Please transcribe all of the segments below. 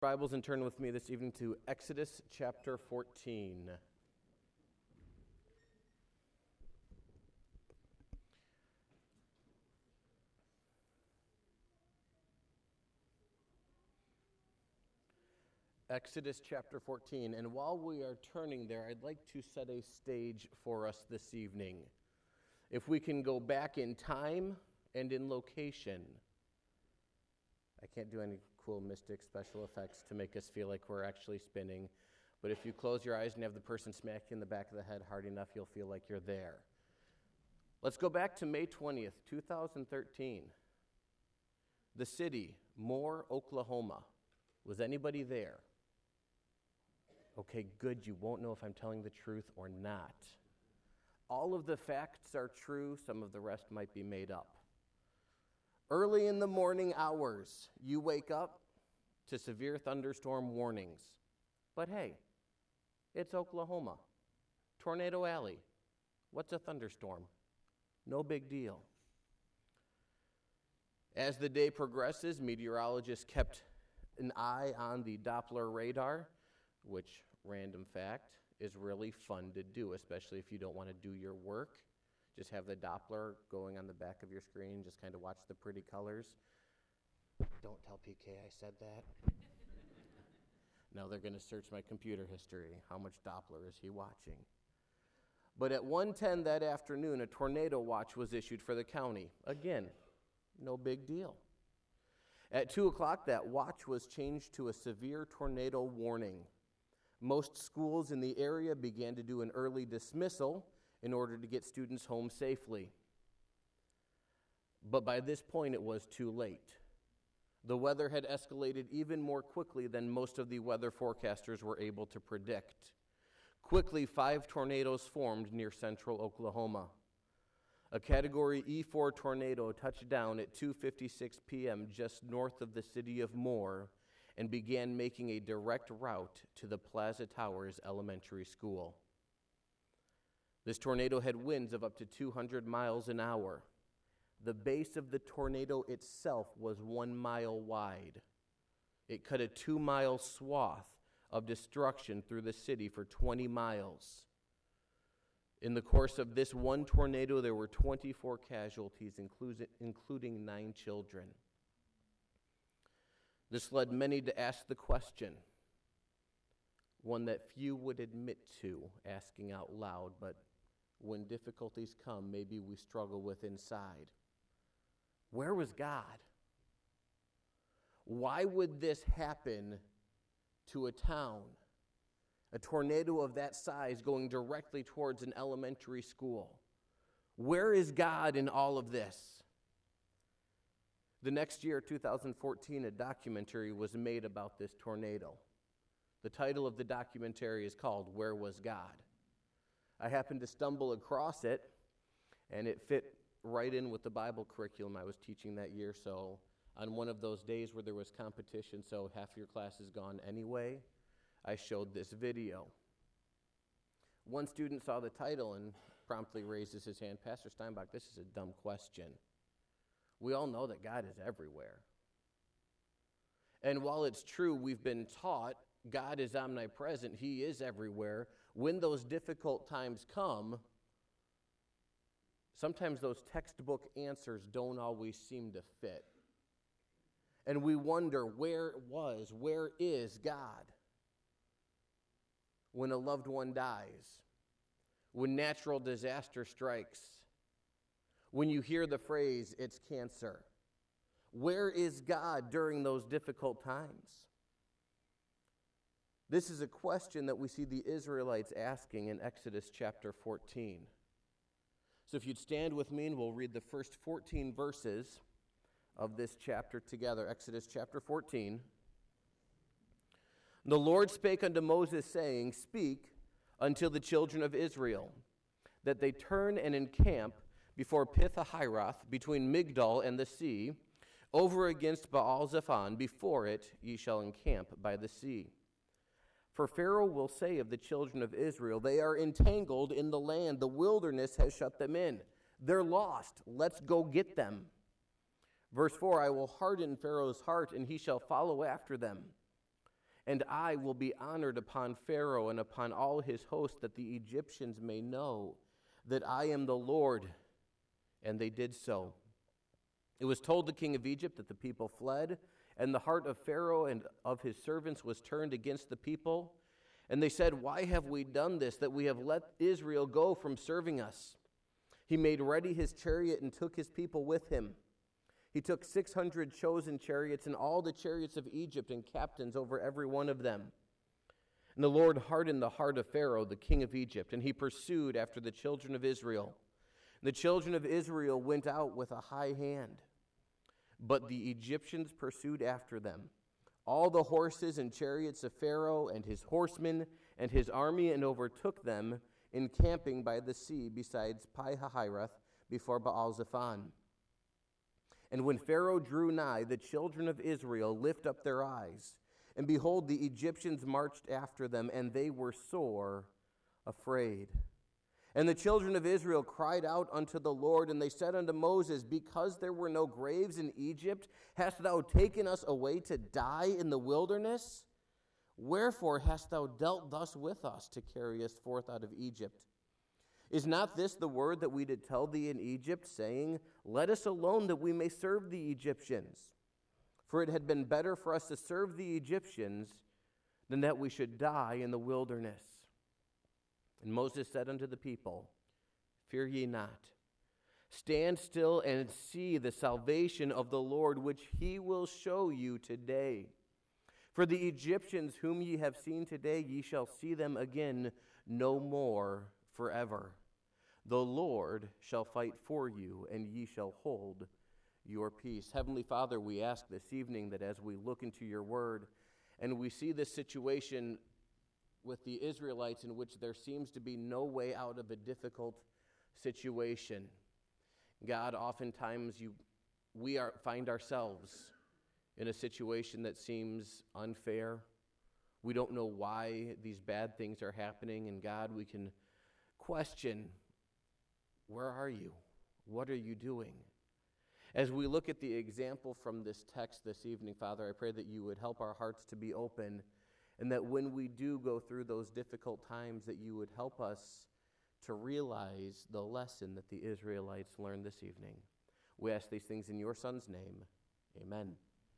Bibles and turn with me this evening to Exodus chapter 14. Exodus chapter 14. And while we are turning there, I'd like to set a stage for us this evening. If we can go back in time and in location. I can't do any cool mystic special effects to make us feel like we're actually spinning. But if you close your eyes and have the person smack you in the back of the head hard enough, you'll feel like you're there. Let's go back to May 20th, 2013. The city, Moore, Oklahoma. Was anybody there? Okay, good. You won't know if I'm telling the truth or not. All of the facts are true. Some of the rest might be made up. Early in the morning hours, you wake up to severe thunderstorm warnings. But hey, it's Oklahoma. Tornado Alley. What's a thunderstorm? No big deal. As the day progresses, meteorologists kept an eye on the Doppler radar, which, random fact, is really fun to do, especially if you don't want to do your work. Just have the Doppler going on the back of your screen, just kind of watch the pretty colors. Don't tell PK I said that. No, they're going to search my computer history. How much Doppler is he watching? But at 1:10 that afternoon, a tornado watch was issued for the county. Again, no big deal. At 2 o'clock, that watch was changed to a severe tornado warning. Most schools in the area began to do an early dismissal in order to get students home safely. But by this point, it was too late. The weather had escalated even more quickly than most of the weather forecasters were able to predict. Quickly, 5 tornadoes formed near central Oklahoma. A Category E4 tornado touched down at 2:56 p.m. just north of the city of Moore and began making a direct route to the Plaza Towers Elementary School. This tornado had winds of up to 200 miles an hour. The base of the tornado itself was 1 mile wide. It cut a 2-mile swath of destruction through the city for 20 miles. In the course of this one tornado, there were 24 casualties, including 9 children. This led many to ask the question, one that few would admit to asking out loud, but when difficulties come, maybe we struggle with inside. Where was God? Why would this happen to a town? A tornado of that size going directly towards an elementary school. Where is God in all of this? The next year, 2014, a documentary was made about this tornado. The title of the documentary is called Where Was God? I happened to stumble across it, and it fit right in with the Bible curriculum I was teaching that year. So on one of those days where there was competition, so half your class is gone anyway, I showed this video. One student saw the title and promptly raises his hand. Pastor Steinbach, this is a dumb question. We all know that God is everywhere. And while it's true we've been taught God is omnipresent, He is everywhere, when those difficult times come, sometimes those textbook answers don't always seem to fit. And we wonder where is God? When a loved one dies, when natural disaster strikes, when you hear the phrase, it's cancer. Where is God during those difficult times? This is a question that we see the Israelites asking in Exodus chapter 14. So if you'd stand with me and we'll read the first 14 verses of this chapter together. Exodus chapter 14. The Lord spake unto Moses, saying, Speak unto the children of Israel, that they turn and encamp before Pi-hahiroth, between Migdol and the sea, over against Baal-zephon. Before it ye shall encamp by the sea. For Pharaoh will say of the children of Israel, They are entangled in the land, the wilderness has shut them in. They're lost, let's go get them. Verse 4, I will harden Pharaoh's heart, and he shall follow after them. and I will be honored upon Pharaoh and upon all his host, that the Egyptians may know that I am the Lord." And they did so. It was told the king of Egypt that the people fled, and the heart of Pharaoh and of his servants was turned against the people. And they said, "Why have we done this, that we have let Israel go from serving us?" He made ready his chariot and took his people with him. He took 600 chosen chariots and all the chariots of Egypt and captains over every one of them. And the Lord hardened the heart of Pharaoh, the king of Egypt, and he pursued after the children of Israel. And the children of Israel went out with a high hand, but the Egyptians pursued after them, all the horses and chariots of Pharaoh and his horsemen and his army, and overtook them, encamping by the sea besides Pi-hahiroth before Baal-zephon. And when Pharaoh drew nigh, the children of Israel lift up their eyes, and behold, the Egyptians marched after them, and they were sore afraid. And the children of Israel cried out unto the Lord, and they said unto Moses, "Because there were no graves in Egypt, hast thou taken us away to die in the wilderness? Wherefore hast thou dealt thus with us to carry us forth out of Egypt? Is not this the word that we did tell thee in Egypt, saying, Let us alone that we may serve the Egyptians? For it had been better for us to serve the Egyptians than that we should die in the wilderness." And Moses said unto the people, "Fear ye not. Stand still and see the salvation of the Lord, which he will show you today. For the Egyptians whom ye have seen today, ye shall see them again no more forever. The Lord shall fight for you, and ye shall hold your peace." Heavenly Father, we ask this evening that as we look into your word and we see this situation with the Israelites in which there seems to be no way out of a difficult situation, God, oftentimes we find ourselves in a situation that seems unfair. We don't know why these bad things are happening, and God, we can question, where are you? What are you doing? As we look at the example from this text this evening, Father, I pray that you would help our hearts to be open, and that when we do go through those difficult times, that you would help us to realize the lesson that the Israelites learned this evening. We ask these things in your Son's name. Amen.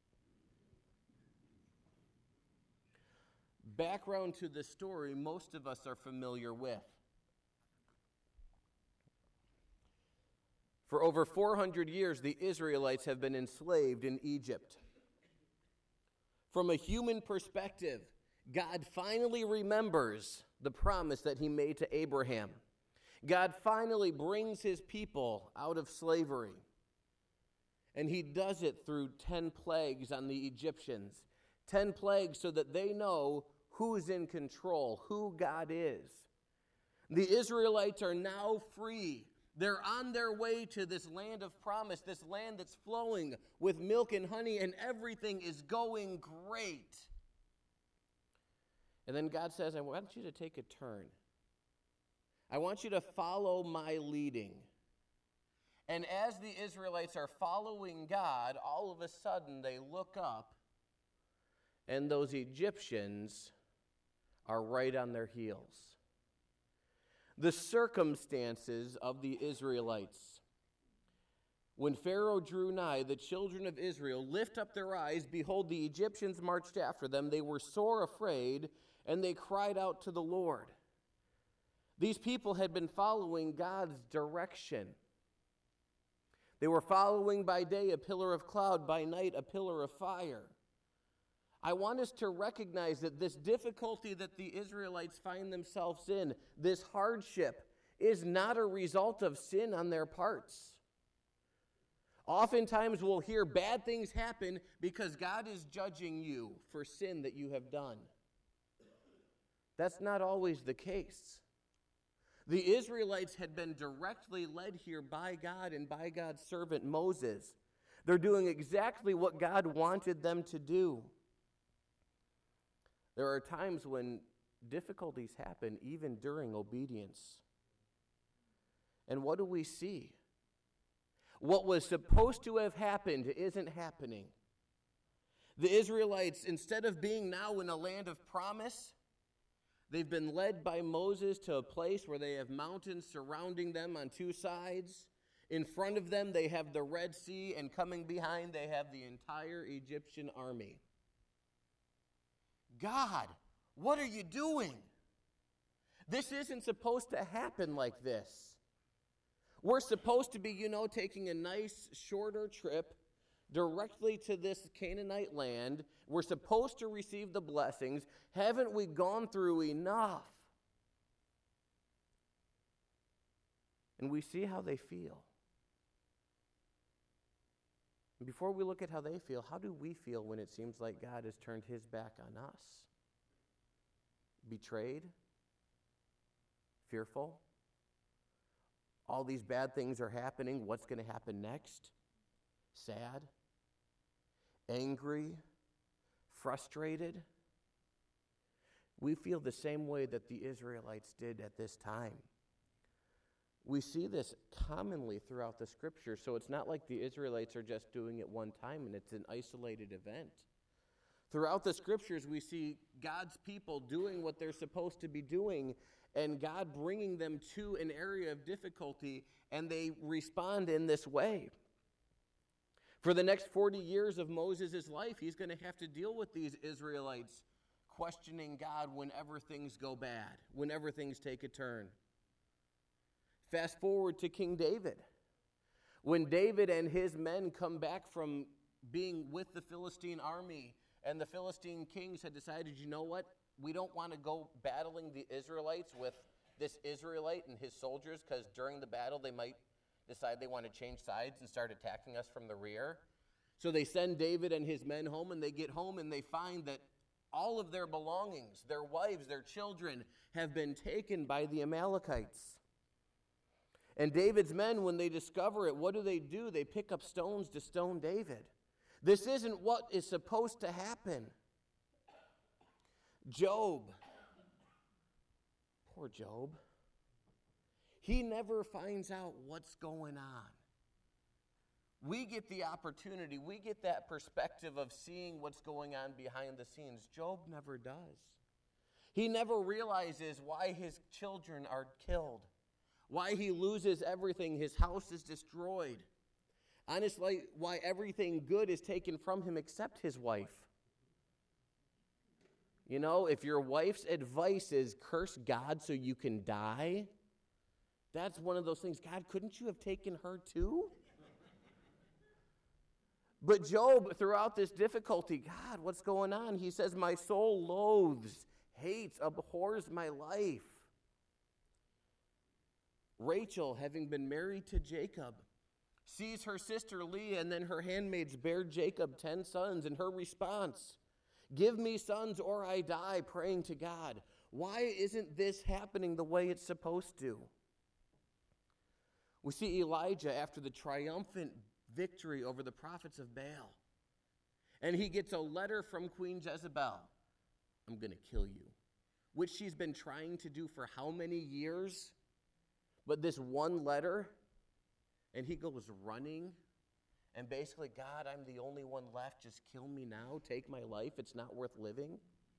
Background to the story most of us are familiar with. For over 400 years, the Israelites have been enslaved in Egypt. From a human perspective, God finally remembers the promise that he made to Abraham. God finally brings his people out of slavery. And he does it through 10 plagues on the Egyptians. 10 plagues so that they know who's in control, who God is. The Israelites are now free. They're on their way to this land of promise, this land that's flowing with milk and honey, and everything is going great. And then God says, I want you to take a turn. I want you to follow my leading. And as the Israelites are following God, all of a sudden they look up, and those Egyptians are right on their heels. The circumstances of the Israelites. When Pharaoh drew nigh, the children of Israel lift up their eyes. Behold, the Egyptians marched after them. They were sore afraid, and they cried out to the Lord. These people had been following God's direction. They were following by day a pillar of cloud, by night a pillar of fire. I want us to recognize that this difficulty that the Israelites find themselves in, this hardship, is not a result of sin on their parts. Oftentimes we'll hear bad things happen because God is judging you for sin that you have done. That's not always the case. The Israelites had been directly led here by God and by God's servant Moses. They're doing exactly what God wanted them to do. There are times when difficulties happen even during obedience. And what do we see? What was supposed to have happened isn't happening. The Israelites, instead of being now in a land of promise, they've been led by Moses to a place where they have mountains surrounding them on two sides. In front of them, they have the Red Sea, and coming behind, they have the entire Egyptian army. God, what are you doing? This isn't supposed to happen like this. We're supposed to be, taking a nice, shorter trip directly to this Canaanite land. We're supposed to receive the blessings. Haven't we gone through enough? And we see how they feel. And before we look at how they feel, how do we feel when it seems like God has turned his back on us? Betrayed? Fearful? All these bad things are happening. What's going to happen next? Sad? Angry? Frustrated? We feel the same way that the Israelites did at this time. We see this commonly throughout the Scripture, so it's not like the Israelites are just doing it one time and it's an isolated event. Throughout the Scriptures, we see God's people doing what they're supposed to be doing, and God bringing them to an area of difficulty, and they respond in this way. For the next 40 years of Moses' life, he's going to have to deal with these Israelites questioning God whenever things go bad, whenever things take a turn. Fast forward to King David. When David and his men come back from being with the Philistine army, and the Philistine kings had decided, you know what? We don't want to go battling the Israelites with this Israelite and his soldiers, because during the battle they might decide they want to change sides and start attacking us from the rear. So they send David and his men home, and they get home and they find that all of their belongings, their wives, their children, have been taken by the Amalekites. And David's men, when they discover it, what do? They pick up stones to stone David. This isn't what is supposed to happen. Job. Poor Job. He never finds out what's going on. We get the opportunity, we get that perspective of seeing what's going on behind the scenes. Job never does. He never realizes why his children are killed, why he loses everything, his house is destroyed. Honestly, why everything good is taken from him except his wife. If your wife's advice is curse God so you can die, that's one of those things. God, couldn't you have taken her too? But Job, throughout this difficulty, God, what's going on? He says, my soul loathes, hates, abhors my life. Rachel, having been married to Jacob, sees her sister Leah and then her handmaids bear Jacob 10 sons, and her response, give me sons or I die, praying to God. Why isn't this happening the way it's supposed to? We see Elijah after the triumphant victory over the prophets of Baal, and he gets a letter from Queen Jezebel. I'm going to kill you, which she's been trying to do for how many years? But this one letter, and he goes running, and basically, God, I'm the only one left. Just kill me now. Take my life. It's not worth living.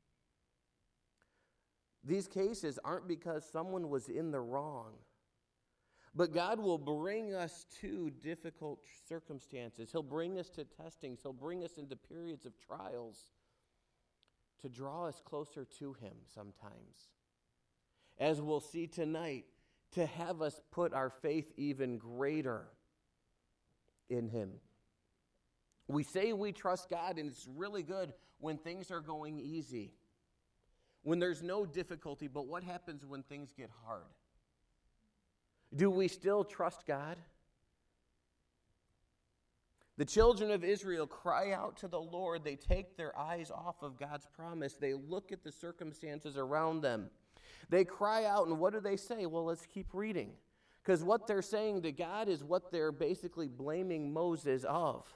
These cases aren't because someone was in the wrong, but God will bring us to difficult circumstances. He'll bring us to testings. He'll bring us into periods of trials to draw us closer to him sometimes. As we'll see tonight, to have us put our faith even greater in him. We say we trust God, and it's really good when things are going easy, when there's no difficulty, but what happens when things get hard? Do we still trust God? The children of Israel cry out to the Lord. They take their eyes off of God's promise. They look at the circumstances around them. They cry out, and what do they say? Well, let's keep reading. Because what they're saying to God is what they're basically blaming Moses of.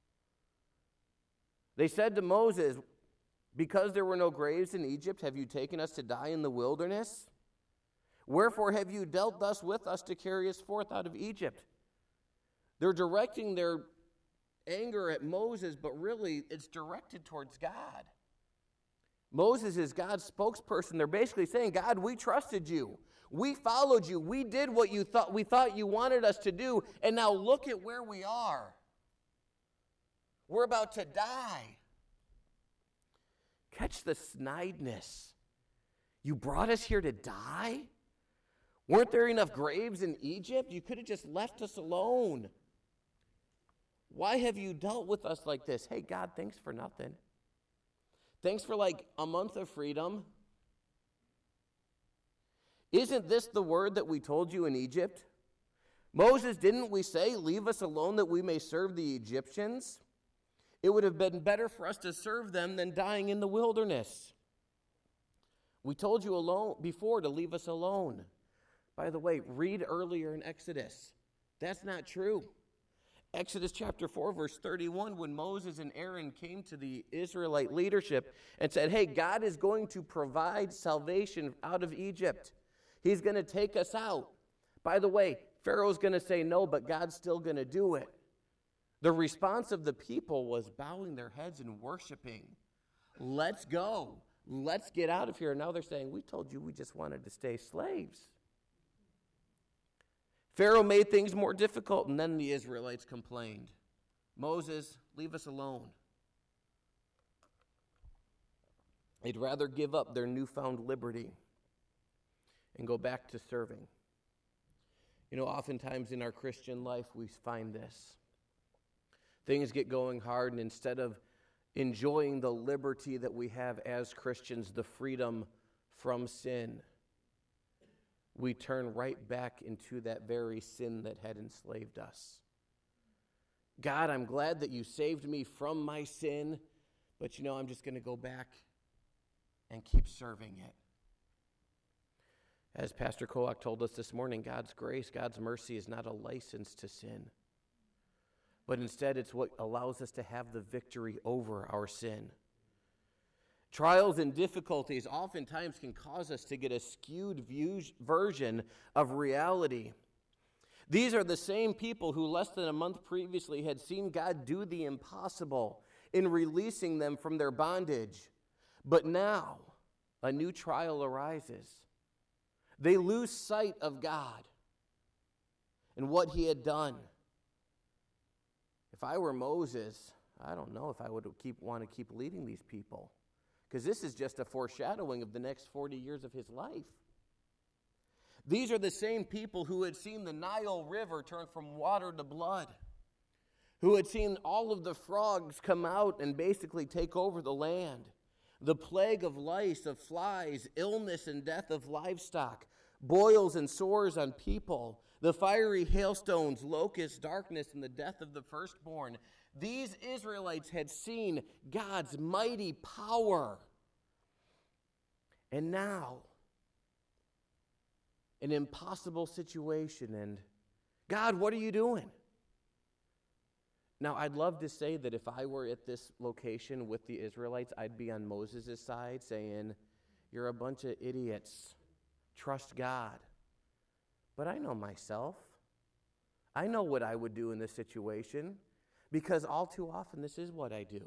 They said to Moses, because there were no graves in Egypt, have you taken us to die in the wilderness? Wherefore have you dealt thus with us to carry us forth out of Egypt? They're directing their anger at Moses, but really it's directed towards God. Moses is God's spokesperson. They're basically saying, God, we trusted you. We followed you. We did what we thought you wanted us to do, and now look at where we are. We're about to die. Catch the snideness. You brought us here to die? Weren't there enough graves in Egypt? You could have just left us alone. Why have you dealt with us like this? Hey, God, thanks for nothing. Thanks for like a month of freedom. Isn't this the word that we told you in Egypt? Moses, didn't we say, leave us alone that we may serve the Egyptians? It would have been better for us to serve them than dying in the wilderness. We told you alone before to leave us alone. By the way, read earlier in Exodus. That's not true. Exodus chapter 4, verse 31, when Moses and Aaron came to the Israelite leadership and said, hey, God is going to provide salvation out of Egypt. He's going to take us out. By the way, Pharaoh's going to say no, but God's still going to do it. The response of the people was bowing their heads and worshiping. Let's go. Let's get out of here. And now they're saying, we told you we just wanted to stay slaves. Pharaoh made things more difficult, and then the Israelites complained. Moses, leave us alone. They'd rather give up their newfound liberty and go back to serving. You know, oftentimes in our Christian life, we find this. Things get going hard, and instead of enjoying the liberty that we have as Christians, the freedom from sin, we turn right back into that very sin that had enslaved us. God, I'm glad that you saved me from my sin, but I'm just going to go back and keep serving it. As Pastor Koak told us this morning, God's grace, God's mercy is not a license to sin, but instead it's what allows us to have the victory over our sin. Trials and difficulties oftentimes can cause us to get a skewed version of reality. These are the same people who less than a month previously had seen God do the impossible in releasing them from their bondage. But now, a new trial arises. They lose sight of God and what he had done. If I were Moses, I don't know if I would want to keep leading these people, because this is just a foreshadowing of the next 40 years of his life. These are the same people who had seen the Nile River turn from water to blood, who had seen all of the frogs come out and basically take over the land, the plague of lice, of flies, illness and death of livestock, boils and sores on people, the fiery hailstones, locusts, darkness, and the death of the firstborn. These Israelites had seen God's mighty power. And now, an impossible situation, and God, what are you doing? Now, I'd love to say that if I were at this location with the Israelites, I'd be on Moses' side saying, you're a bunch of idiots. Trust God. But I know myself. I know what I would do in this situation, because all too often this is what I do.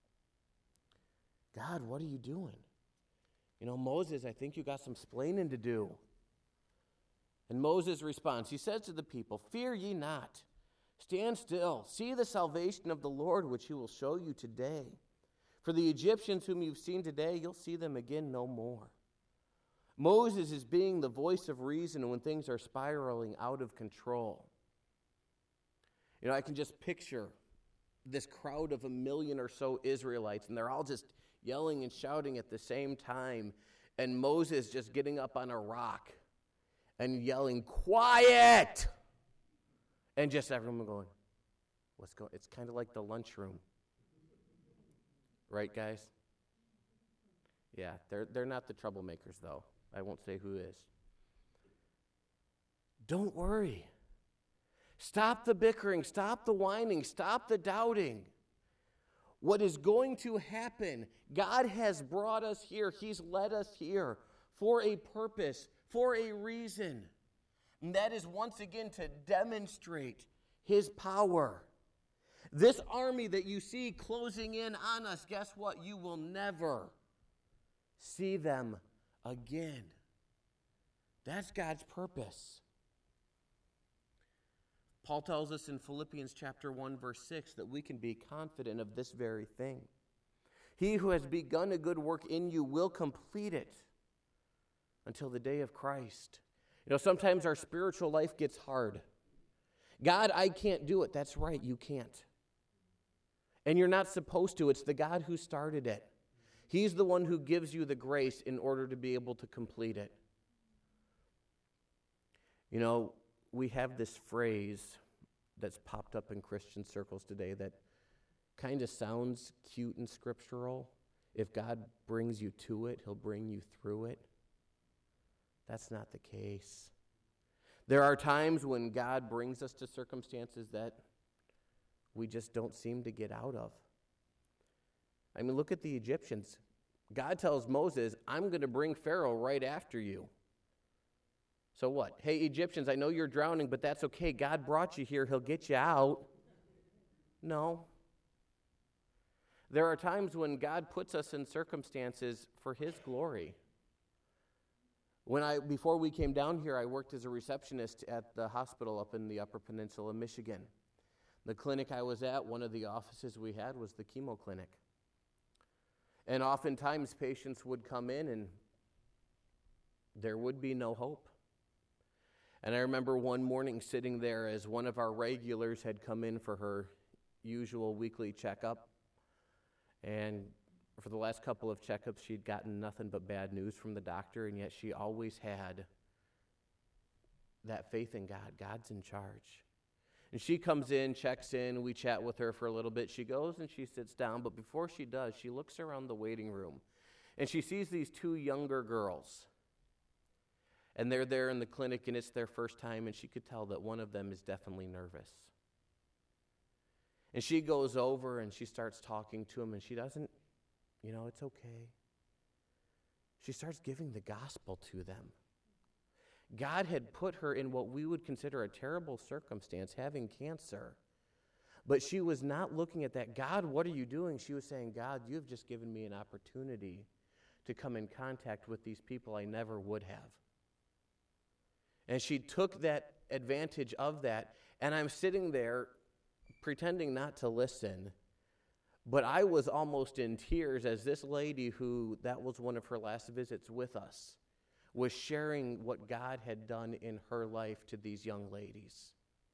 God, what are you doing? Moses, I think you got some splaining to do. And Moses responds, he says to the people, fear ye not. Stand still. See the salvation of the Lord, which he will show you today. For the Egyptians whom you've seen today, you'll see them again no more. Moses is being the voice of reason when things are spiraling out of control. I can just picture this crowd of 1 million or so Israelites, and they're all just yelling and shouting at the same time, and Moses just getting up on a rock and yelling, quiet! And just everyone going, what's going on? It's kind of like the lunchroom. Right, guys? Yeah, they're not the troublemakers, though. I won't say who is. Don't worry. Stop the bickering. Stop the whining. Stop the doubting. What is going to happen? God has brought us here. He's led us here for a purpose, for a reason. And that is once again to demonstrate his power. This army that you see closing in on us, guess what? You will never see them again. That's God's purpose. Paul tells us in Philippians chapter 1, verse 6, that we can be confident of this very thing. He who has begun a good work in you will complete it until the day of Christ. You know, sometimes our spiritual life gets hard. God, I can't do it. That's right, you can't. And you're not supposed to. It's the God who started it. He's the one who gives you the grace in order to be able to complete it. You know, we have this phrase that's popped up in Christian circles today that kind of sounds cute and scriptural. If God brings you to it, he'll bring you through it. That's not the case. There are times when God brings us to circumstances that we just don't seem to get out of. I mean, look at the Egyptians. God tells Moses, I'm going to bring Pharaoh right after you. So what? Hey, Egyptians, I know you're drowning, but that's okay. God brought you here. He'll get you out. No. There are times when God puts us in circumstances for his glory. Before we came down here, I worked as a receptionist at the hospital up in the Upper Peninsula, Michigan. The clinic I was at, one of the offices we had was the chemo clinic. And oftentimes patients would come in and there would be no hope. And I remember one morning sitting there as one of our regulars had come in for her usual weekly checkup. And for the last couple of checkups, she'd gotten nothing but bad news from the doctor, and yet she always had that faith in God. God's in charge. And she comes in, checks in, we chat with her for a little bit. She goes and she sits down, but before she does, she looks around the waiting room, and she sees these two younger girls. And they're there in the clinic, and it's their first time, and she could tell that one of them is definitely nervous. And she goes over, and she starts talking to him, and she doesn't, it's okay. She starts giving the gospel to them. God had put her in what we would consider a terrible circumstance, having cancer. But she was not looking at that. God, what are you doing? She was saying, God, you've just given me an opportunity to come in contact with these people I never would have. And she took that advantage of that, and I'm sitting there pretending not to listen, but I was almost in tears as this lady that was one of her last visits with us, was sharing what God had done in her life to these young ladies.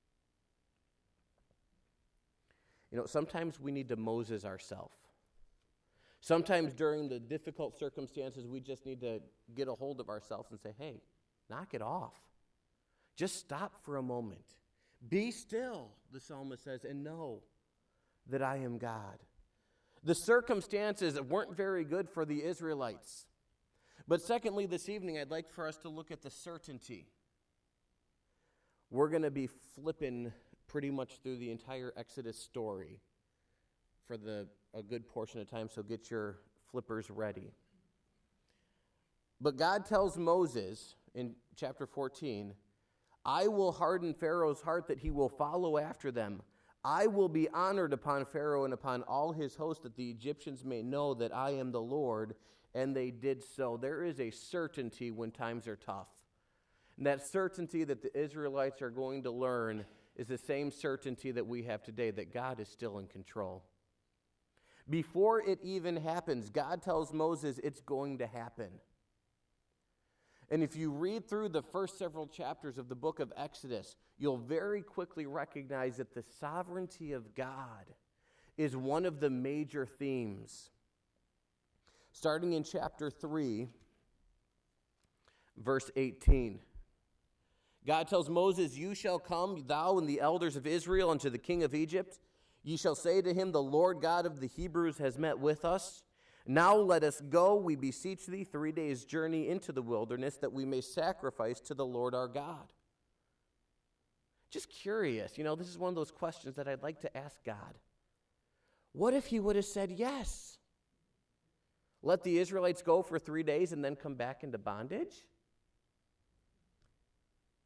Sometimes we need to Moses ourselves. Sometimes during the difficult circumstances, we just need to get a hold of ourselves and say, hey, knock it off. Just stop for a moment. Be still, the psalmist says, and know that I am God. The circumstances weren't very good for the Israelites. But secondly, this evening, I'd like for us to look at the certainty. We're going to be flipping pretty much through the entire Exodus story for a good portion of time, so get your flippers ready. But God tells Moses in chapter 14, I will harden Pharaoh's heart that he will follow after them. I will be honored upon Pharaoh and upon all his host, that the Egyptians may know that I am the Lord. And they did so. There is a certainty when times are tough. And that certainty that the Israelites are going to learn is the same certainty that we have today, that God is still in control. Before it even happens, God tells Moses it's going to happen. And if you read through the first several chapters of the book of Exodus, you'll very quickly recognize that the sovereignty of God is one of the major themes. Starting in chapter 3, verse 18. God tells Moses, you shall come, thou and the elders of Israel, unto the king of Egypt. Ye shall say to him, the Lord God of the Hebrews has met with us. Now let us go, we beseech thee, 3 days' journey into the wilderness, that we may sacrifice to the Lord our God. Just curious, this is one of those questions that I'd like to ask God. What if he would have said yes? Let the Israelites go for 3 days and then come back into bondage?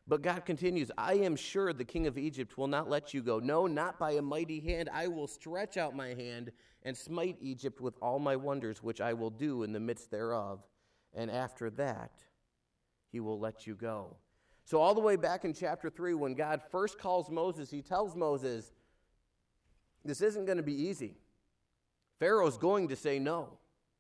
But God continues, I am sure the king of Egypt will not let you go. No, not by a mighty hand. I will stretch out my hand and smite Egypt with all my wonders, which I will do in the midst thereof. And after that, he will let you go. So all the way back in chapter 3, when God first calls Moses, he tells Moses, this isn't going to be easy. Pharaoh's going to say no.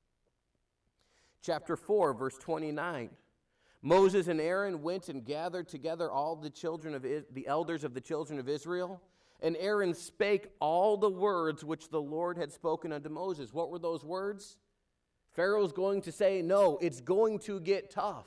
Chapter 4, verse 29. Moses and Aaron went and gathered together all the elders of the children of Israel, and Aaron spake all the words which the Lord had spoken unto Moses. What were those words? Pharaoh's going to say no. It's going to get tough.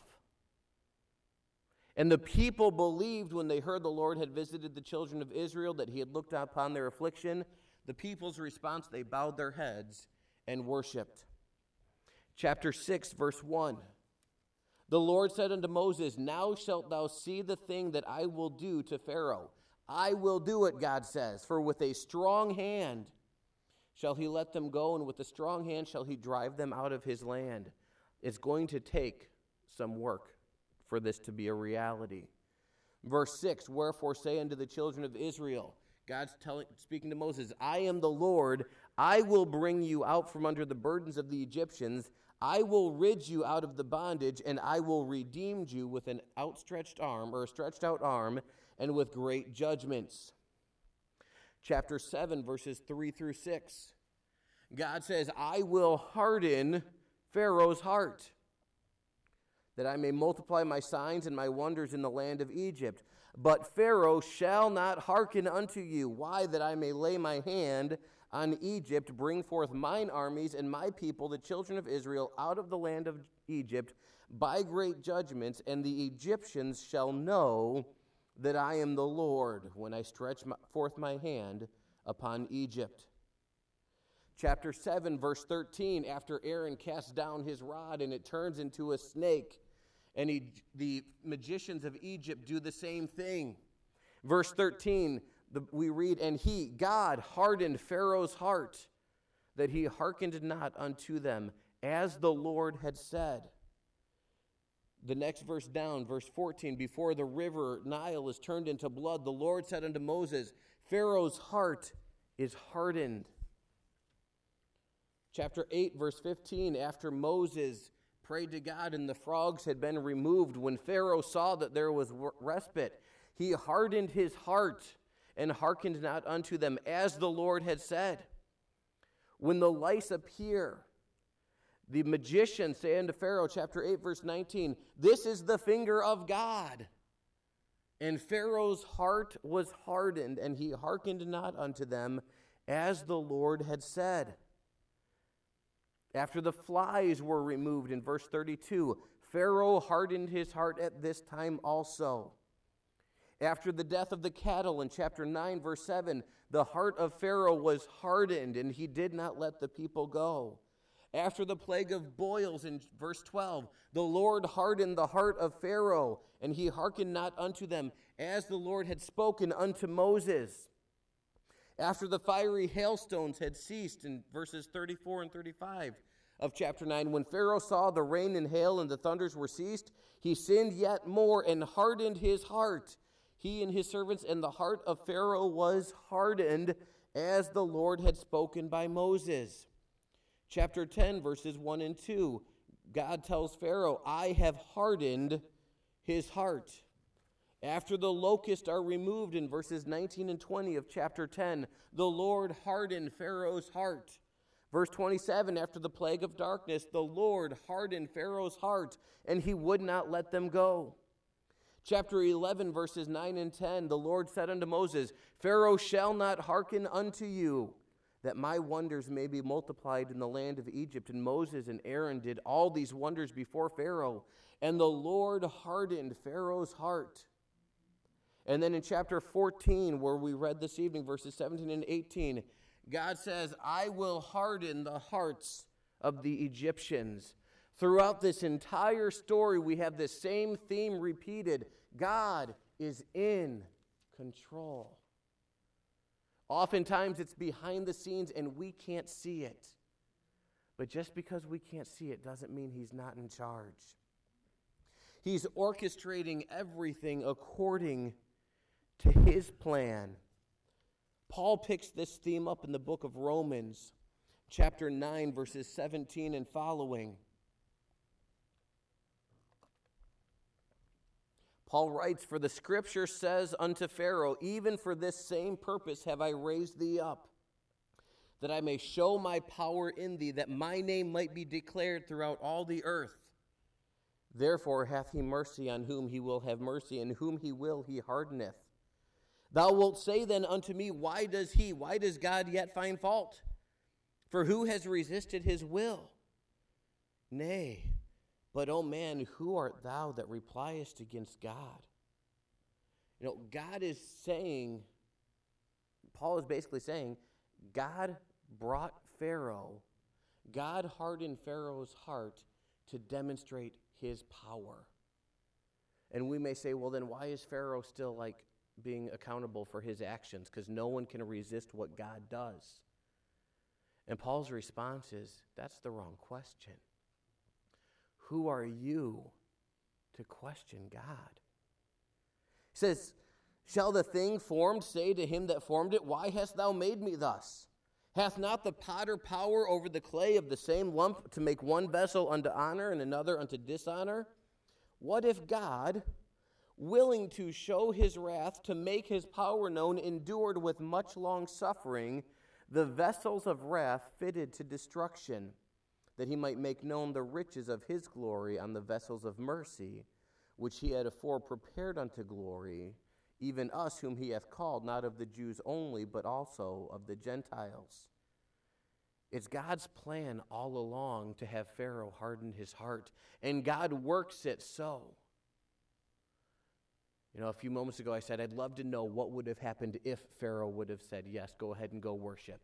And the people believed when they heard the Lord had visited the children of Israel, that he had looked upon their affliction. The people's response, they bowed their heads and worshiped. Chapter 6, verse 1. The Lord said unto Moses, now shalt thou see the thing that I will do to Pharaoh. I will do it, God says, for with a strong hand shall he let them go, and with a strong hand shall he drive them out of his land. It's going to take some work for this to be a reality. Verse 6, wherefore say unto the children of Israel, God's speaking to Moses, I am the Lord, I will bring you out from under the burdens of the Egyptians, I will rid you out of the bondage, and I will redeem you with an outstretched arm, or a stretched out arm, and with great judgments. Chapter 7, verses 3 through 6. God says, I will harden Pharaoh's heart, that I may multiply my signs and my wonders in the land of Egypt. But Pharaoh shall not hearken unto you. Why? That I may lay my hand on Egypt, bring forth mine armies and my people, the children of Israel, out of the land of Egypt by great judgments, and the Egyptians shall know that I am the Lord when I stretch forth my hand upon Egypt. Chapter 7, verse 13, after Aaron casts down his rod and it turns into a snake, and the magicians of Egypt do the same thing. Verse 13, we read, and God, hardened Pharaoh's heart, that he hearkened not unto them, as the Lord had said. The next verse down, verse 14, before the river Nile is turned into blood, the Lord said unto Moses, Pharaoh's heart is hardened. Chapter 8, verse 15, after Moses prayed to God and the frogs had been removed, when Pharaoh saw that there was respite, he hardened his heart and hearkened not unto them, as the Lord had said. When the lice appear, the magicians say unto Pharaoh, chapter 8, verse 19, this is the finger of God. And Pharaoh's heart was hardened, and he hearkened not unto them, as the Lord had said. After the flies were removed in verse 32, Pharaoh hardened his heart at this time also. After the death of the cattle in chapter 9, verse 7, the heart of Pharaoh was hardened, and he did not let the people go. After the plague of boils in verse 12, the Lord hardened the heart of Pharaoh, and he hearkened not unto them, as the Lord had spoken unto Moses. After the fiery hailstones had ceased in verses 34 and 35 of chapter 9, when Pharaoh saw the rain and hail and the thunders were ceased, he sinned yet more and hardened his heart, he and his servants, and the heart of Pharaoh was hardened, as the Lord had spoken by Moses. Chapter 10, verses 1 and 2, God tells Pharaoh, I have hardened his heart. After the locusts are removed in verses 19 and 20 of chapter 10, the Lord hardened Pharaoh's heart. Verse 27, after the plague of darkness, the Lord hardened Pharaoh's heart, and he would not let them go. Chapter 11, verses 9 and 10, the Lord said unto Moses, Pharaoh shall not hearken unto you, that my wonders may be multiplied in the land of Egypt. And Moses and Aaron did all these wonders before Pharaoh, and the Lord hardened Pharaoh's heart. And then in chapter 14, where we read this evening, verses 17 and 18, God says, I will harden the hearts of the Egyptians. Throughout this entire story, we have this same theme repeated. God is in control. Oftentimes it's behind the scenes and we can't see it. But just because we can't see it doesn't mean he's not in charge. He's orchestrating everything according to his plan. Paul picks this theme up in the book of Romans, chapter 9, verses 17 and following. Paul writes, "For the scripture says unto Pharaoh, even for this same purpose have I raised thee up, that I may show my power in thee, that my name might be declared throughout all the earth. Therefore hath he mercy on whom he will have mercy, and whom he will he hardeneth. Thou wilt say then unto me, why does God yet find fault? For who has resisted his will? Nay, but, O man, who art thou that repliest against God?" God is saying, Paul is basically saying, God brought Pharaoh, God hardened Pharaoh's heart to demonstrate his power. And we may say, well, then why is Pharaoh still being accountable for his actions? Because no one can resist what God does. And Paul's response is, that's the wrong question. Who are you to question God? He says, "Shall the thing formed say to him that formed it, why hast thou made me thus? Hath not the potter power over the clay of the same lump to make one vessel unto honor and another unto dishonor? What if God, willing to show his wrath, to make his power known, endured with much long suffering the vessels of wrath fitted to destruction, that he might make known the riches of his glory on the vessels of mercy, which he had afore prepared unto glory, even us whom he hath called, not of the Jews only, but also of the Gentiles." It's God's plan all along to have Pharaoh harden his heart, and God works it so. A few moments ago I said I'd love to know what would have happened if Pharaoh would have said, yes, go ahead and go worship.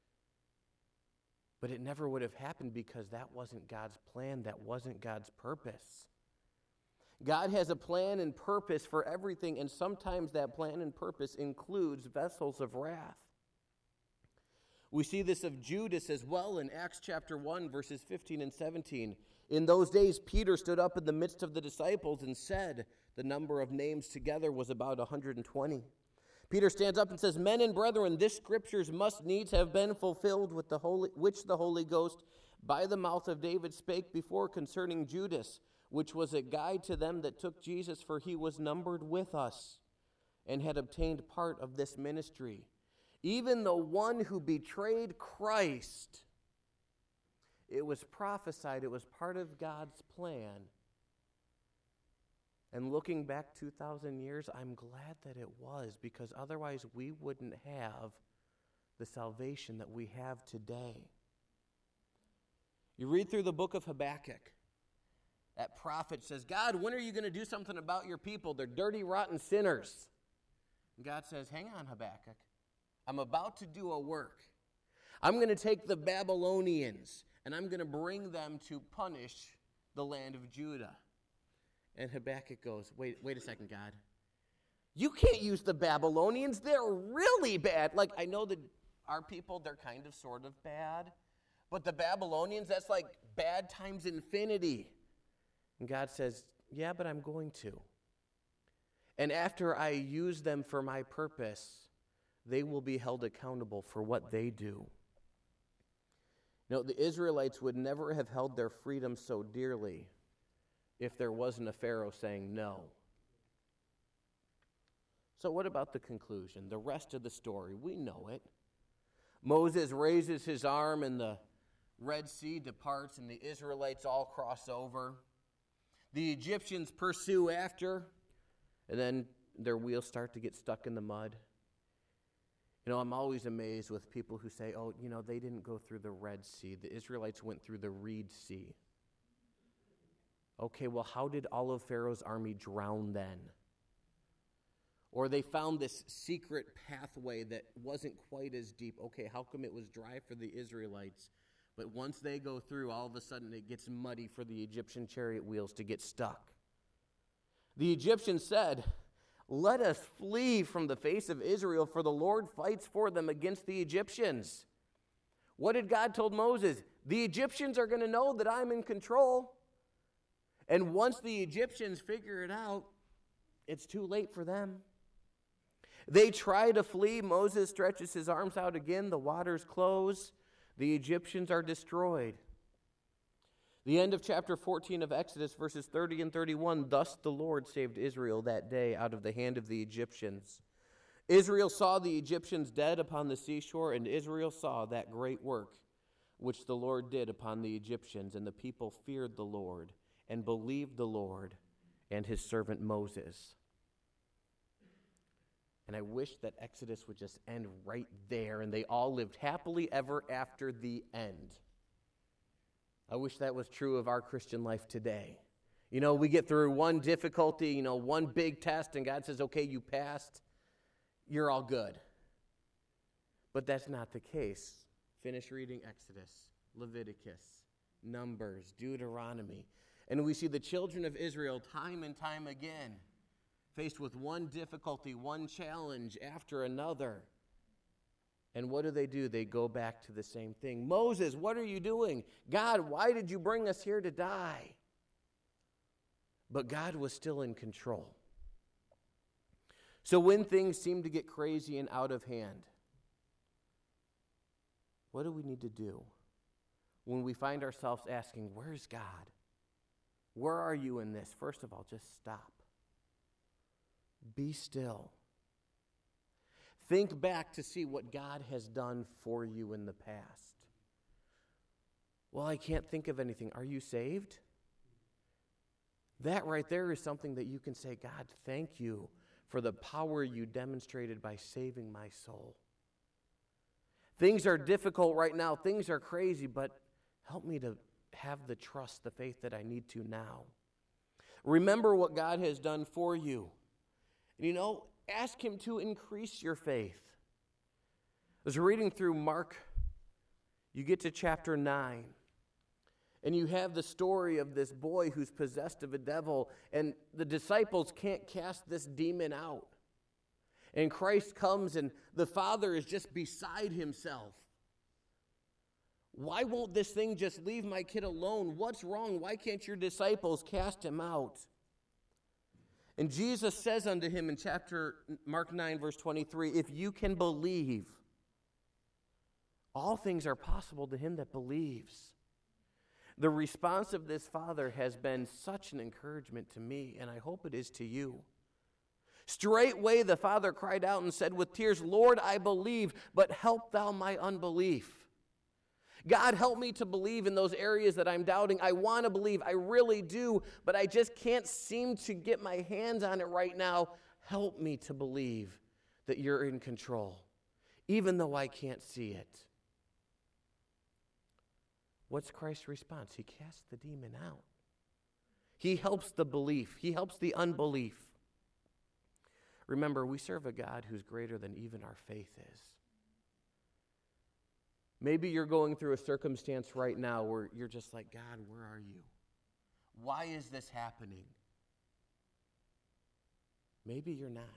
But it never would have happened because that wasn't God's plan, that wasn't God's purpose. God has a plan and purpose for everything, and sometimes that plan and purpose includes vessels of wrath. We see this of Judas as well in Acts chapter 1, verses 15 and 17. "In those days Peter stood up in the midst of the disciples and said," the number of names together was about 120. Peter stands up and says, "Men and brethren, this scriptures must needs have been fulfilled which the Holy Ghost by the mouth of David spake before concerning Judas, which was a guide to them that took Jesus, for he was numbered with us, and had obtained part of this ministry. Even the one who betrayed Christ." It was prophesied, it was part of God's plan. And looking back 2,000 years, I'm glad that it was, because otherwise we wouldn't have the salvation that we have today. You read through the book of Habakkuk. That prophet says, "God, when are you going to do something about your people? They're dirty, rotten sinners." And God says, "Hang on, Habakkuk. I'm about to do a work. I'm going to take the Babylonians, and I'm going to bring them to punish the land of Judah." And Habakkuk goes, wait a second, God. You can't use the Babylonians. They're really bad. I know that our people, they're kind of sort of bad. But the Babylonians, that's like bad times infinity. And God says, yeah, but I'm going to. And after I use them for my purpose, they will be held accountable for what they do. The Israelites would never have held their freedom so dearly if there wasn't a Pharaoh saying no. So what about the conclusion? The rest of the story, we know it. Moses raises his arm and the Red Sea departs and the Israelites all cross over. The Egyptians pursue after, and then their wheels start to get stuck in the mud. I'm always amazed with people who say, they didn't go through the Red Sea. The Israelites went through the Reed Sea. Okay, well, how did all of Pharaoh's army drown then? Or they found this secret pathway that wasn't quite as deep. Okay, how come it was dry for the Israelites? But once they go through, all of a sudden it gets muddy for the Egyptian chariot wheels to get stuck. The Egyptians said, "Let us flee from the face of Israel, for the Lord fights for them against the Egyptians." What did God told Moses? The Egyptians are going to know that I'm in control. And once the Egyptians figure it out, it's too late for them. They try to flee. Moses stretches his arms out again. The waters close. The Egyptians are destroyed. The end of chapter 14 of Exodus, verses 30 and 31, thus the Lord saved Israel that day out of the hand of the Egyptians. Israel saw the Egyptians dead upon the seashore, and Israel saw that great work which the Lord did upon the Egyptians, and the people feared the Lord and believed the Lord and his servant Moses. And I wish that Exodus would just end right there, and they all lived happily ever after the end. I wish that was true of our Christian life today. You know, we get through one difficulty, one big test, and God says, okay, you passed. You're all good. But that's not the case. Finish reading Exodus, Leviticus, Numbers, Deuteronomy. And we see the children of Israel time and time again faced with one difficulty, one challenge after another. And what do? They go back to the same thing. Moses, what are you doing? God, why did you bring us here to die? But God was still in control. So when things seem to get crazy and out of hand, what do we need to do when we find ourselves asking, where's God? Where are you in this? First of all, just stop. Be still. Think back to see what God has done for you in the past. Well, I can't think of anything. Are you saved? That right there is something that you can say, God, thank you for the power you demonstrated by saving my soul. Things are difficult right now. Things are crazy, but help me to have the trust, the faith that I need to now. Remember what God has done for you. Ask him to increase your faith. I was reading through Mark. You get to chapter 9. And you have the story of this boy who's possessed of a devil. And the disciples can't cast this demon out. And Christ comes and the father is just beside himself. Why won't this thing just leave my kid alone? What's wrong? Why can't your disciples cast him out? And Jesus says unto him in Mark 9, verse 23, if you can believe, all things are possible to him that believes. The response of this father has been such an encouragement to me, and I hope it is to you. Straightway the father cried out and said with tears, Lord, I believe, but help thou my unbelief. God, help me to believe in those areas that I'm doubting. I want to believe, I really do, but I just can't seem to get my hands on it right now. Help me to believe that you're in control, even though I can't see it. What's Christ's response? He casts the demon out. He helps the belief. He helps the unbelief. Remember, we serve a God who's greater than even our faith is. Maybe you're going through a circumstance right now where you're just like, God, where are you? Why is this happening? Maybe you're not.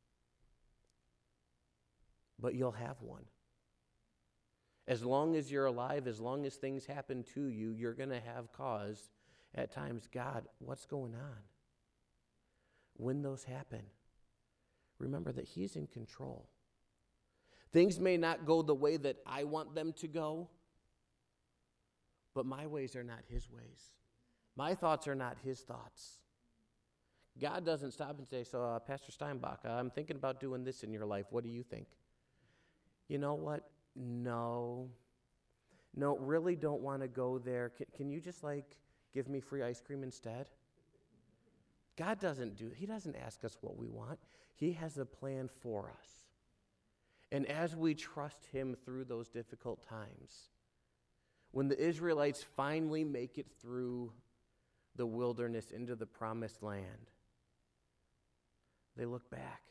But you'll have one. As long as you're alive, as long as things happen to you, you're going to have cause at times. God, what's going on? When those happen, remember that he's in control. Things may not go the way that I want them to go, but my ways are not his ways. My thoughts are not his thoughts. God doesn't stop and say, so Pastor Steinbach, I'm thinking about doing this in your life. What do you think? You know what? No, really don't want to go there. Can you just give me free ice cream instead? God he doesn't ask us what we want. He has a plan for us. And as we trust him through those difficult times, when the Israelites finally make it through the wilderness into the promised land, they look back.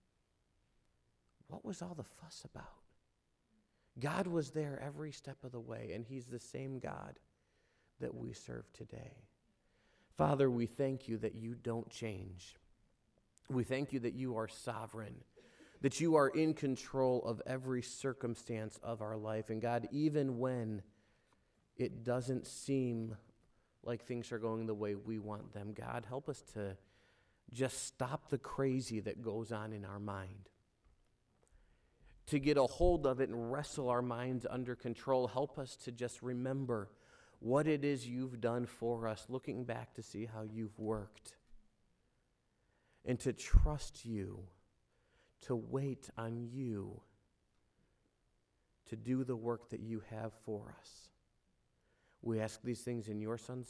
What was all the fuss about? God was there every step of the way, and he's the same God that we serve today. Father, we thank you that you don't change. We thank you that you are sovereign, that you are in control of every circumstance of our life. And God, even when it doesn't seem like things are going the way we want them. God, help us to just stop the crazy that goes on in our mind. To get a hold of it and wrestle our minds under control. Help us to just remember what it is you've done for us, looking back to see how you've worked. And to trust you, to wait on you, to do the work that you have for us. We ask these things in your Son's